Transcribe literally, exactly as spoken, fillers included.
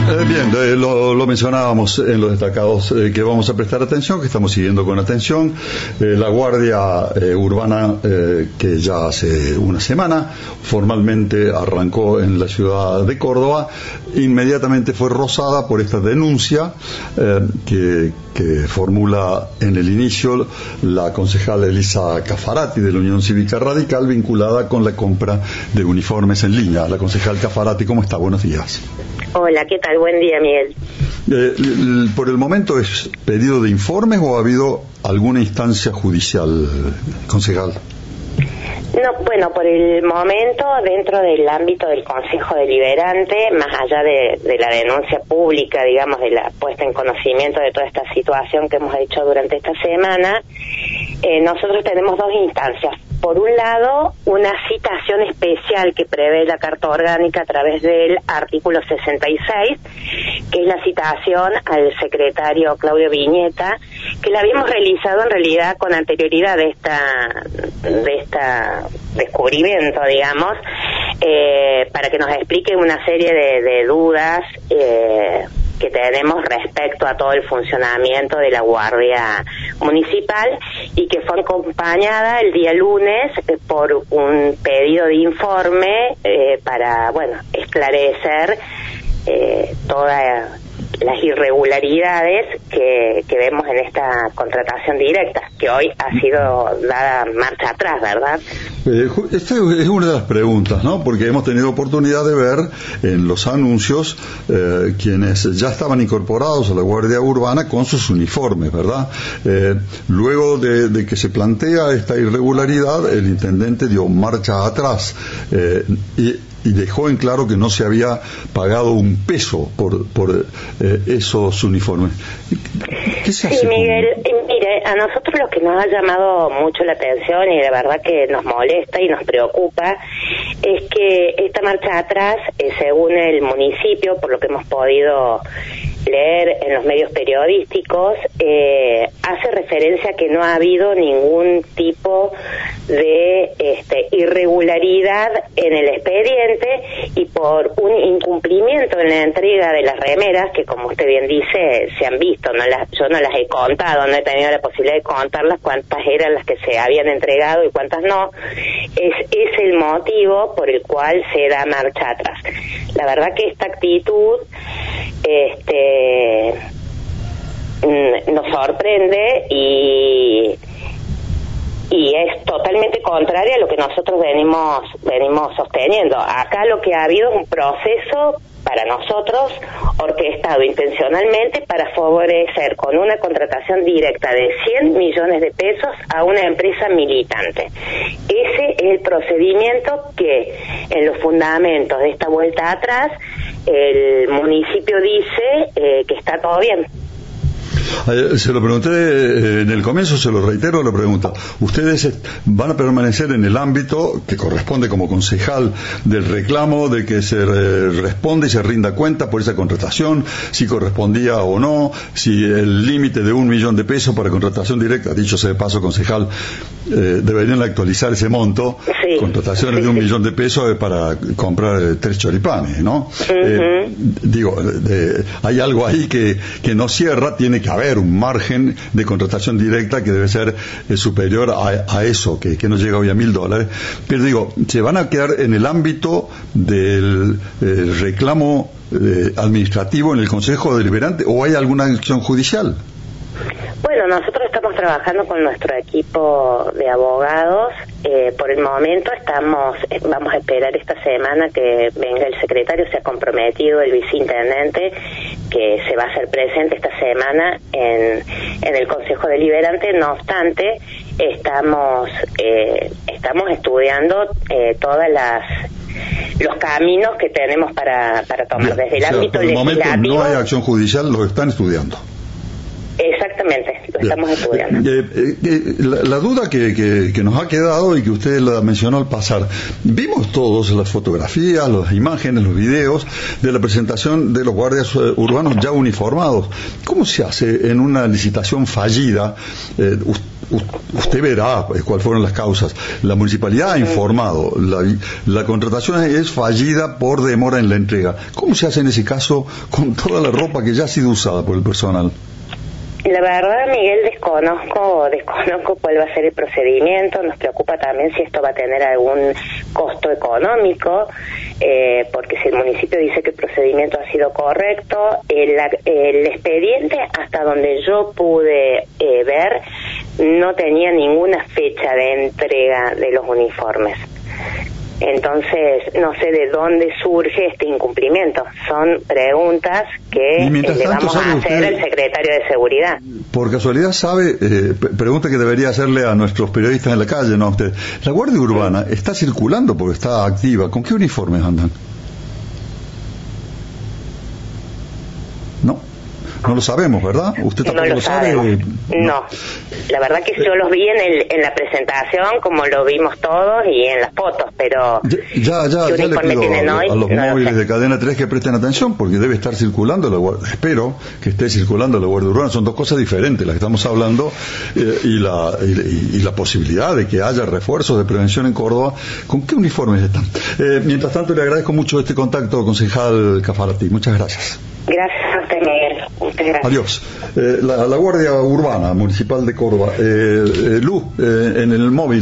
Eh, bien, eh, lo, lo mencionábamos en los destacados eh, que vamos a prestar atención, que estamos siguiendo con atención. Eh, la Guardia eh, Urbana, eh, que ya hace una semana formalmente arrancó en la ciudad de Córdoba, inmediatamente fue rozada por esta denuncia eh, que, que formula en el inicio la concejal Elisa Caffarati de la Unión Cívica Radical, vinculada con la compra de uniformes en línea. La concejal Caffarati, ¿cómo está? Buenos días. Hola, ¿qué tal? Buen día, Miguel. Eh, l- ¿Por el momento es pedido de informes o ha habido alguna instancia judicial, concejal? No, bueno, por el momento, dentro del ámbito del Consejo Deliberante, más allá de, de la denuncia pública, digamos, de la puesta en conocimiento de toda esta situación que hemos hecho durante esta semana, eh, nosotros tenemos dos instancias. Por un lado, una citación especial que prevé la Carta Orgánica a través del artículo sesenta y seis, que es la citación al secretario Claudio Viñeta, que la habíamos realizado en realidad con anterioridad de esta de esta descubrimiento, digamos, eh, para que nos explique una serie de, de dudas eh, que tenemos respecto a todo el funcionamiento de la Guardia Municipal, y que fue acompañada el día lunes eh, por un pedido de informe eh, para, bueno, esclarecer eh, todas las irregularidades que, que vemos en esta contratación directa, que hoy ha sido dada marcha atrás, ¿verdad? Eh, esta es una de las preguntas, ¿no? Porque hemos tenido oportunidad de ver en los anuncios eh, quienes ya estaban incorporados a la Guardia Urbana con sus uniformes, ¿verdad? Eh, luego de, de que se plantea esta irregularidad, el intendente dio marcha atrás eh, y y dejó en claro que no se había pagado un peso por por eh, esos uniformes. ¿Qué se hace? Sí, Miguel, con... mire, a nosotros lo que nos ha llamado mucho la atención y de verdad que nos molesta y nos preocupa es que esta marcha atrás, eh, según el municipio, por lo que hemos podido leer en los medios periodísticos, eh, hace referencia a que no ha habido ningún tipo de este, irregularidad en el expediente, y por un incumplimiento en la entrega de las remeras, que como usted bien dice, se han visto, no las, yo no las he contado, no he tenido la posibilidad de contarlas cuántas eran las que se habían entregado y cuántas no, es, es el motivo por el cual se da marcha atrás. La verdad que esta actitud este nos sorprende y y es totalmente contraria a lo que nosotros venimos venimos sosteniendo. Acá lo que ha habido es un proceso para nosotros orquestado intencionalmente para favorecer con una contratación directa de cien millones de pesos a una empresa militante. Ese es el procedimiento que en los fundamentos de esta vuelta atrás el municipio dice eh, que está todo bien. Se lo pregunté en el comienzo, se lo reitero la pregunta. ¿Ustedes van a permanecer en el ámbito que corresponde como concejal del reclamo de que se responda y se rinda cuenta por esa contratación, si correspondía o no, si el límite de un millón de pesos para contratación directa, dicho sea de paso, concejal, eh, deberían actualizar ese monto, sí, contrataciones sí, de un sí. millón de pesos para comprar eh, tres choripanes, ¿no? Uh-huh. Eh, digo, de, hay algo ahí que, que no cierra, tiene que haber un margen de contratación directa que debe ser eh, superior a, a eso, que, que no llega hoy a mil dólares. Pero digo, ¿se van a quedar en el ámbito del eh, reclamo eh, administrativo en el Consejo Deliberante o hay alguna acción judicial? Bueno, nosotros estamos trabajando con nuestro equipo de abogados. Eh, por el momento estamos, vamos a esperar esta semana que venga el secretario, se ha comprometido el viceintendente que se va a hacer presente esta semana en, en el Consejo Deliberante. No obstante, estamos eh, estamos estudiando eh, todas las los caminos que tenemos para, para tomar. Bien, desde el o sea, ámbito por el legislativo. Momento no hay acción judicial, lo están estudiando. Exactamente, lo Bien. estamos estudiando. Eh, eh, eh, la, la duda que, que, que nos ha quedado y que usted la mencionó al pasar, vimos todos las fotografías, las imágenes, los videos de la presentación de los guardias eh, urbanos ya uniformados. ¿Cómo se hace en una licitación fallida? Eh, usted verá cuáles fueron las causas. La municipalidad ha informado, la, la contratación es fallida por demora en la entrega. ¿Cómo se hace en ese caso con toda la ropa que ya ha sido usada por el personal? La verdad, Miguel, desconozco, desconozco cuál va a ser el procedimiento. Nos preocupa también si esto va a tener algún costo económico, eh, porque si el municipio dice que el procedimiento ha sido correcto, el, el expediente, hasta donde yo pude eh, ver, no tenía ninguna fecha de entrega de los uniformes. Entonces, no sé de dónde surge este incumplimiento. Son preguntas que le vamos a hacer al secretario de Seguridad. Por casualidad sabe, eh, pregunta que debería hacerle a nuestros periodistas en la calle, ¿no? Usted, la Guardia Urbana está circulando porque está activa. ¿Con qué uniformes andan? No. No lo sabemos, ¿verdad? ¿Usted tampoco no lo, lo sabe? No. no, la verdad que yo los vi en, el, en la presentación, como lo vimos todos, y en las fotos, pero... Ya, ya, ya, ya le pido a, hoy, a los no móviles de Cadena tres que presten atención, porque debe estar circulando la Guardia... Espero que esté circulando la Guardia Urbana. Son dos cosas diferentes las que estamos hablando, eh, y, la, y, y la posibilidad de que haya refuerzos de prevención en Córdoba. ¿Con qué uniformes están? Eh, mientras tanto, le agradezco mucho este contacto, concejal Cafarati. Muchas gracias. Gracias a usted, Miguel. Muchas gracias. Adiós. Eh, la, la Guardia Urbana Municipal de Córdoba. Eh, eh, Luz, eh, en el móvil.